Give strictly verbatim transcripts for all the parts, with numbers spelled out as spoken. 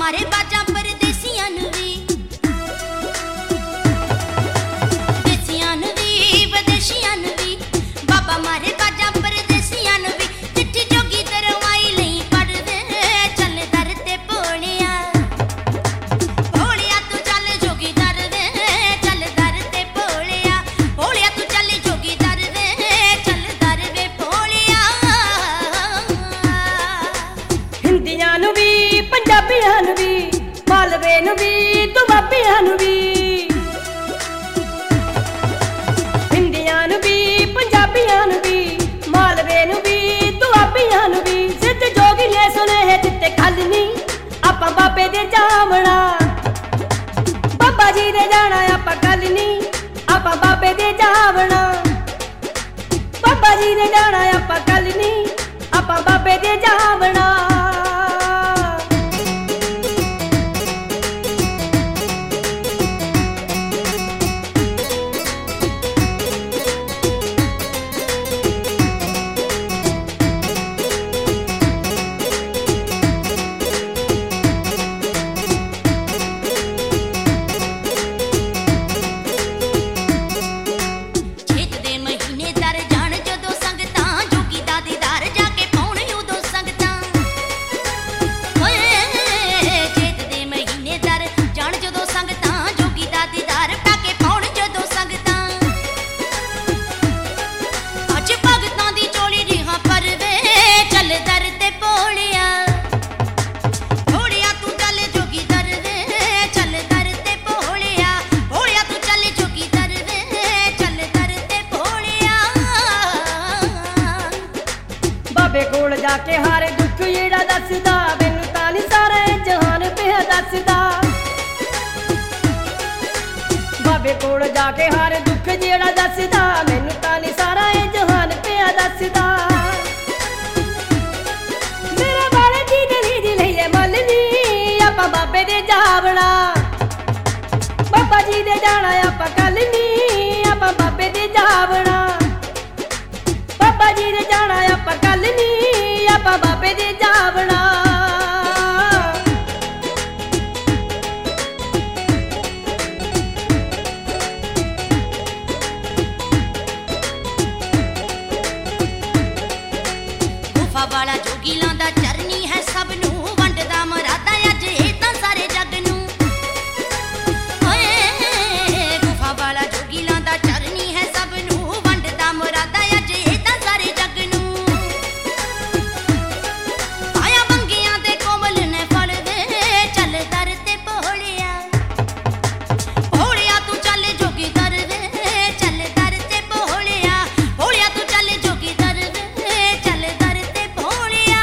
मारे बाजा परदेसियां नूं वी, देसियां नूं वी विदेशियां नूं वी, बाबा मारे बाजा परदेसियां नूं वी। चिट्ठी जोगी दरवाई लई पढ़ दे चल दर ते भोलिया, भोलिया तू चल जोगी दर दे चल दर ते भोलिया, भोलिया तू चल जोगी दर दे चल दर वे भोलिया। हिंदियां नूं वी पंजाबियां नूं वी, मालवे नूं वी दुआबियां नूं वी, हिंदियां नूं वी पंजाबियां नूं वी, मालवे नूं वी दुआबियां नूं वी। सिद्ध जोगी ने सुने दिते खल नी आपां बाबे दे जावणा, बाबा जी दे जाना आपां कल नी आपां बाबे दे जावणा, बाबा जी दे जाना आपां कल नी आपां बाबे दे जावणा। ਛੇਤ ਦੇ ਮਹੀਨੇ ਦਰ ਜਾਣ ਜਦੋਂ ਸੰਗਤਾਂ, ਜੋਗੀ ਦਾ ਦੀਦਾਰ ਜਾ ਕੇ ਪਾਉਣ ਉਦੋਂ ਸੰਗਤਾਂ। ਓਏ ਛੇਤ ਦੇ ਮਹੀਨੇ ਦਰ ਜਾਣ ਜਦੋਂ ਸੰਗਤਾਂ, ਜੋਗੀ ਦਾ ਦੀਦਾਰ ਪਾ ਕੇ ਪਾਉਣ ਜਦੋਂ ਸੰਗਤਾਂ। ਅੱਜ ਭਗਤਾਂ ਦੀ ਝੋਲੀ ਰਿਹਾਂ ਪਰਵੇ ਚੱਲ ਦਰ ਤੇ ਭੋਲਿਆ, ਭੋਲਿਆ ਤੂੰ ਚੱਲ ਜੋਗੀ ਦਰ ਵੇ ਚੱਲ ਦਰ ਤੇ ਭੋਲਿਆ, ਭੋਲਿਆ ਤੂੰ ਚੱਲ ਜੋਗੀ ਦਰ ਵੇ ਚੱਲ ਦਰ ਤੇ ਭੋਲਿਆ। ਬਾਬੇ ਕੋਲ ਜਾ ਕੇ ਹਾਰੇ ਦੁੱਖ ਜਿਹੜਾ ਦੱਸਦਾ, ਮੈਨੂੰ ਤਾਂ ਨੀ ਸਾਰਾ ਇਹ ਜਹਾਨ ਪਿਆ ਦੱਸਦਾ। ਬਾਬੇ ਕੋਲ ਜਾ ਕੇ ਹਾਰੇ ਦੁੱਖ ਜਿਹੜਾ ਦੱਸਦਾ, ਮੈਨੂੰ ਤਾਂ ਨੀ ਸਾਰਾ ਇਹ ਜਹਾਨ ਪਿਆ ਦੱਸਦਾ। ਮੇਰੇ ਵਾਲੇ ਦੀ ਦਿਲੀ ਦੀ ਲਈਏ ਮੁੱਲ ਨੀ ਆਪਾਂ ਬਾਬੇ ਦੇ ਜਾਵਣਾ, ਬਾਬਾ ਜੀ ਦੇ ਜਾਣਾ ਆਪਾਂ ਕੱਲ ਨੀ ਆਪਾਂ ਬਾਬੇ ਦੇ ਜਾਵਣਾ, ਬਾਬਾ ਜੀ ਦੇ ਜਾਣਾ ਆਪਾਂ ਕੱਲ ਨੀ ਆਪਾਂ ਬਾਬੇ ਦੇ ਜਾਵਣਾ। ਗੁਫਾ ਵਾਲਾ ਜੋਗੀ ਲਾਂਦਾ ਚਰਨੀ ਹੈ ਸਭ ਨੂੰ, ਵੰਡਦਾ ਮਰਾਦਾ ਅੱਜ ਇਹ ਤਾਂ ਸਾਰੇ ਜੱਗ ਨੂੰ। ਓਏ ਗੁਫਾ ਵਾਲਾ ਜੋਗੀ ਲਾਂਦਾ ਚਰਨੀ ਹੈ ਸਭ ਨੂੰ, ਵੰਡਦਾ ਮਰਾਦਾ ਅੱਜ ਇਹ ਤਾਂ ਸਾਰੇ ਜੱਗ ਨੂੰ। ਪਾਇਆ ਬੰਗੀਆਂ ਦੇ ਕੋਮਲ ਨੇ ਫੜ ਦੇ ਚੱਲ ਦਰ ਤੇ ਭੋਲਿਆ, ਭੋਲਿਆ ਤੂੰ ਚੱਲ ਜੋਗੀ ਦਰ ਵੇ ਚੱਲ ਦਰ ਤੇ ਭੋਲਿਆ, ਭੋਲਿਆ ਤੂੰ ਚੱਲ ਜੋਗੀ ਦਰ ਵੇ ਚੱਲ ਦਰ ਤੇ ਭੋਲਿਆ।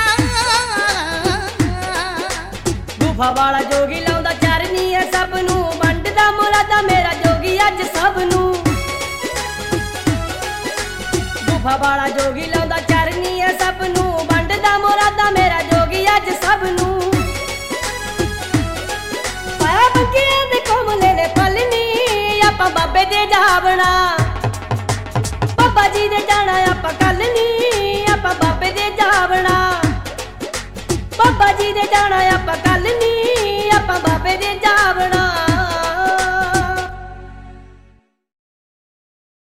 ਗੁਫਾ ਵਾਲਾ ਜੋਗੀ ਲਾਉਂਦਾ ਚਰਨੀ ਹੈ ਸਭ ਨੂੰ, ਵੰਡਦਾ ਮੁਰਾਦਾ ਮੇਰਾ ਜੋਗੀ ਅੱਜ ਸਭ ਨੂੰ। ਗੁਫਾ ਵਾਲਾ ਜੋਗੀ ਲਾਉਂਦਾ ਚਰਨੀ ਹੈ ਸਭ ਨੂੰ, ਵੰਡਦਾ ਮੁਰਾਦਾ ਮੇਰਾ ਜੋਗੀ ਅੱਜ ਸਭ ਨੂੰ। ਪਾਇਆ ਬੰਗੀਆਂ ਦੇ ਕੋਮਲੇ ਨੇ ਫਲ ਨੀ ਆਪਾਂ ਬਾਬੇ ਦੇ ਜਾਵਣਾ,